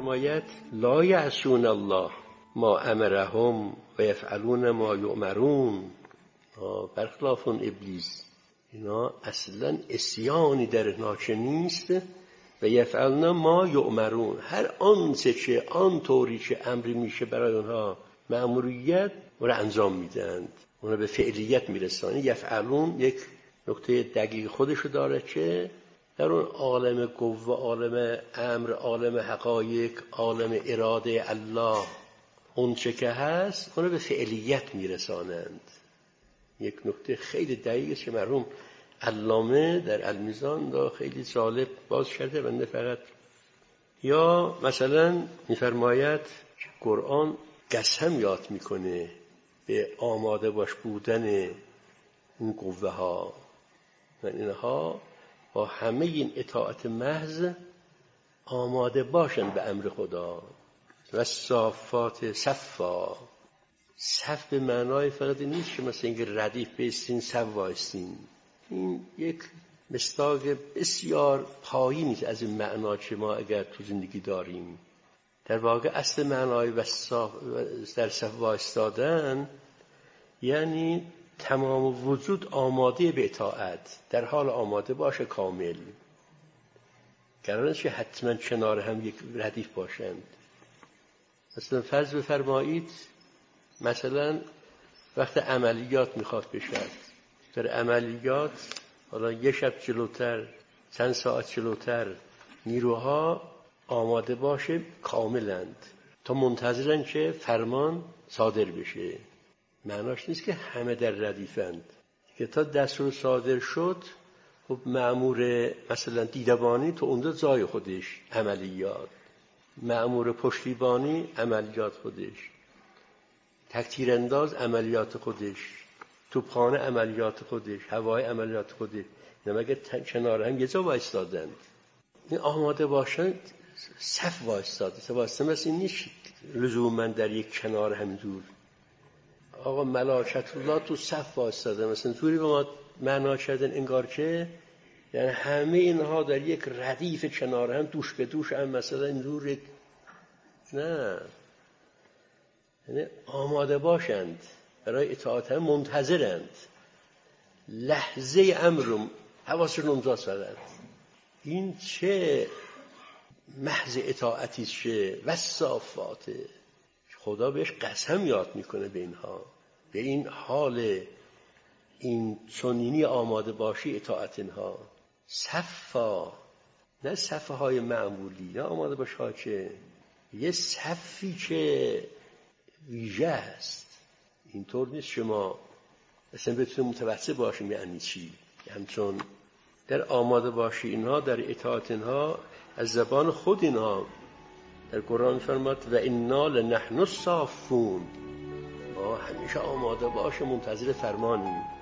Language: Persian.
می‌فرماید لا یعصون الله ما امرهم و یفعلون ما یؤمرون. برخلاف اون ابلیس، اینا اصلا عصیانی در ناچه نیست. و یفعلون ما یؤمرون، هر آنچه که آن طوری که امری میشه برای اونها مأموریت رو انجام میدند، اونها به فعلیت میرسانند. یفعلون یک نکته دقیق خودشو داره که در اون عالم قوه، عالم امر، عالم حقایق، عالم اراده الله، اون چه که هست اونها به فعلیت میرسانند. یک نکته خیلی دقیقه که مرحوم علامه در المیزان دا خیلی جالب باز کرده. بنده فقط یا مثلا میفرماید قرآن قسم یاد میکنه به آماده باش بودن این قوه ها و اینها با همه این اطاعت محض آماده باشن به امر خدا. و صافات صفا، صف به معنای فقط نیست که مثلا اینکه ردیف بیستین صف وایستین. این یک مصداق بسیار پایینی از این معنا که ما اگر تو زندگی داریم. در واقع اصل معنای در صف وایستادن یعنی تمام وجود آماده به اطاعت، در حال آماده باشه کامل. قرار نیست که حتما کنار هم یک ردیف باشند. مثلا فرض بفرمایید مثلا وقت عملیات میخواد بشد، در عملیات حالا یه شب جلوتر، چند ساعت جلوتر نیروها آماده باشه کاملند تا منتظرن که فرمان صادر بشه. معناش نیست که همه در ردیفند که تا دستور صادر شد خب مأمور مثلا دیدبانی تو اونجا جای خودش عملیات، مأمور پشتیبانی عملیات خودش، تکتیر انداز عملیات خودش، توپخانه عملیات خودش، هوای عملیات خودش. نمگه کنار هم یه جا وایستادند. این آماده باشند صف وایستاده. واسه مثل این نیست لزوما در یک کنار همینجور. آقا ملائکت الله تو صف وایستاده، مثلا طوری به ما معنا کردن انگار که یعنی همه اینها در یک ردیف کنار هم دوش به دوش هم مثلا اینجور. نه، یعنی آماده باشند برای اطاعت هم، منتظرند لحظه امرم حواسشون اونجا سرند. این چه محض اطاعتی شه و صافات. خدا بهش قسم یاد میکنه به اینها، به این حال این چنینی آماده باشی اطاعت اینها. صفا، نه صفه های معمولی، نه آماده باش ها، که یه صفی که ویژه است. اینطور نیست شما اصلا بتونیم متوسط باشیم یعنی چی. همچون در آماده باشی اینها، در اطاعت اینها، از زبان خود اینها در قرآن فرماد و انا لنحن الصافون، ما همیشه آماده باش منتظر فرمانیم.